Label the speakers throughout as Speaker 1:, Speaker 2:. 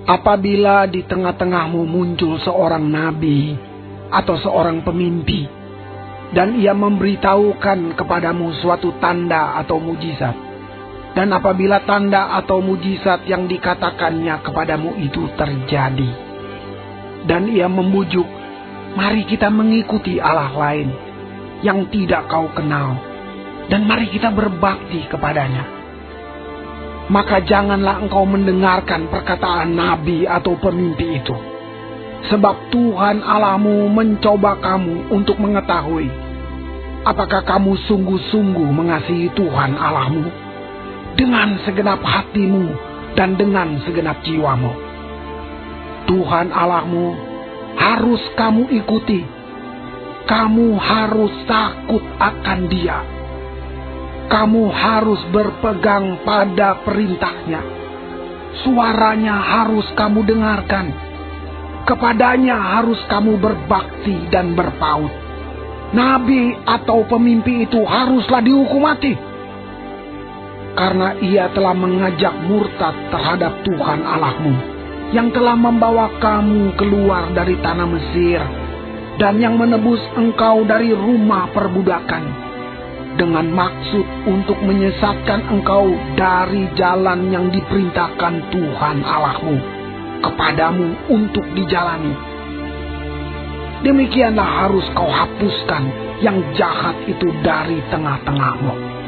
Speaker 1: Apabila di tengah-tengahmu muncul seorang nabi atau seorang pemimpi, dan ia memberitahukan kepadamu suatu tanda atau mujizat, dan apabila tanda atau mujizat yang dikatakannya kepadamu itu terjadi, dan ia membujuk, mari kita mengikuti Allah lain yang tidak kau kenal, dan mari kita berbakti kepadanya. Maka janganlah engkau mendengarkan perkataan nabi atau pemimpi itu. Sebab Tuhan Allahmu mencoba kamu untuk mengetahui apakah kamu sungguh-sungguh mengasihi Tuhan Allahmu dengan segenap hatimu dan dengan segenap jiwamu. Tuhan Allahmu harus kamu ikuti. Kamu harus takut akan Dia. Kamu harus berpegang pada perintahnya. Suaranya harus kamu dengarkan. Kepadanya harus kamu berbakti dan berpaut. Nabi atau pemimpi itu haruslah dihukum mati, karena ia telah mengajak murtad terhadap Tuhan Allahmu, yang telah membawa kamu keluar dari tanah Mesir, dan yang menebus engkau dari rumah perbudakan, dengan maksud untuk menyesatkan engkau dari jalan yang diperintahkan Tuhan Allahmu kepadamu untuk dijalani. Demikianlah harus kau hapuskan yang jahat itu dari tengah-tengahmu.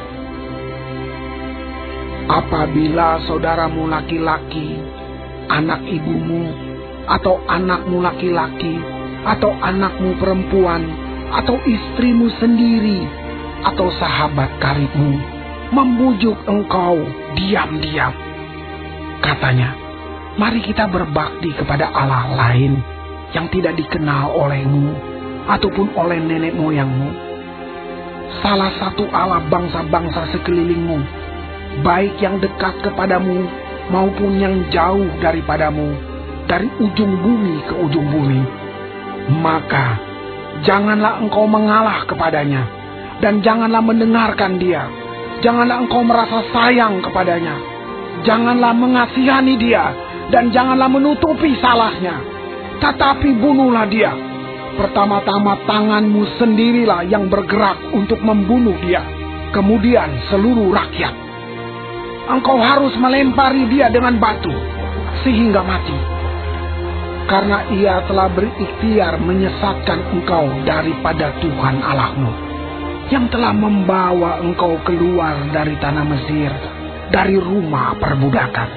Speaker 1: Apabila saudaramu laki-laki, anak ibumu, atau anakmu laki-laki, atau anakmu perempuan, atau istrimu sendiri, atau sahabat karibmu membujuk engkau diam-diam, katanya, mari kita berbakti kepada Allah lain yang tidak dikenal olehmu ataupun oleh nenek moyangmu, salah satu Allah bangsa-bangsa sekelilingmu, baik yang dekat kepadamu maupun yang jauh daripadamu, dari ujung bumi ke ujung bumi. Maka janganlah engkau mengalah kepadanya, dan janganlah mendengarkan dia. Janganlah engkau merasa sayang kepadanya, janganlah mengasihani dia, dan janganlah menutupi salahnya, tetapi bunuhlah dia. Pertama-tama tanganmu sendirilah yang bergerak untuk membunuh dia, kemudian seluruh rakyat. Engkau harus melempari dia dengan batu sehingga mati, karena ia telah berikhtiar menyesatkan engkau daripada Tuhan Allahmu, yang telah membawa engkau keluar dari tanah Mesir, dari rumah perbudakan.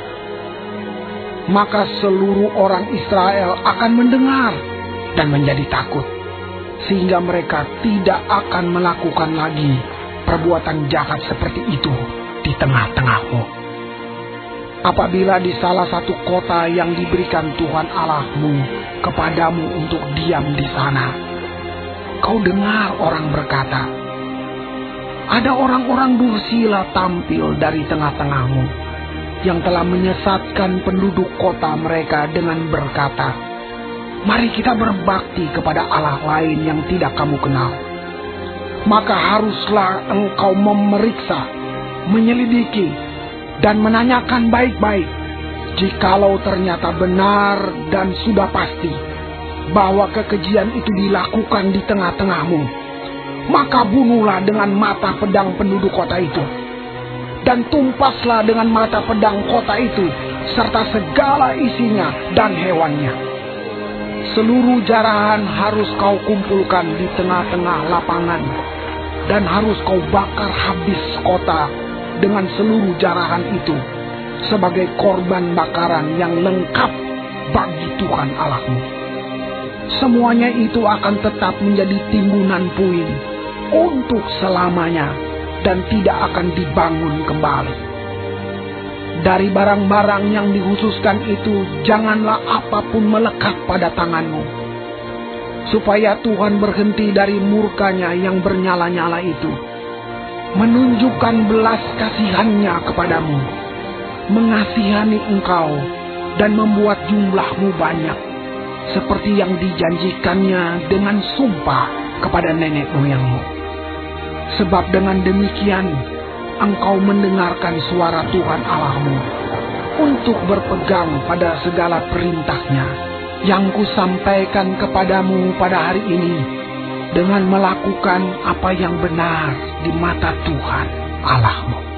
Speaker 1: Maka seluruh orang Israel akan mendengar dan menjadi takut, sehingga mereka tidak akan melakukan lagi perbuatan jahat seperti itu di tengah-tengahmu. Apabila di salah satu kota yang diberikan Tuhan Allahmu kepadamu untuk diam di sana, kau dengar orang berkata, ada orang-orang dursila tampil dari tengah-tengahmu, yang telah menyesatkan penduduk kota mereka dengan berkata, mari kita berbakti kepada Allah lain yang tidak kamu kenal. Maka haruslah engkau memeriksa, menyelidiki, dan menanyakan baik-baik. Jikalau ternyata benar dan sudah pasti bahwa kekejian itu dilakukan di tengah-tengahmu, maka bunuhlah dengan mata pedang penduduk kota itu, dan tumpaslah dengan mata pedang kota itu, serta segala isinya dan hewannya. Seluruh jarahan harus kau kumpulkan di tengah-tengah lapangan, dan harus kau bakar habis kota dengan seluruh jarahan itu, sebagai korban bakaran yang lengkap bagi Tuhan Allahmu. Semuanya itu akan tetap menjadi timbunan puing untuk selamanya, dan tidak akan dibangun kembali. Dari barang-barang yang dikhususkan itu, janganlah apapun melekat pada tanganmu, supaya Tuhan berhenti dari murkanya yang bernyala-nyala itu, menunjukkan belas kasihannya kepadamu, mengasihani engkau, dan membuat jumlahmu banyak, seperti yang dijanjikannya dengan sumpah kepada nenek moyangmu. Sebab dengan demikian engkau mendengarkan suara Tuhan Allahmu, untuk berpegang pada segala perintah-Nya yang kusampaikan kepadamu pada hari ini, dengan melakukan apa yang benar di mata Tuhan Allahmu.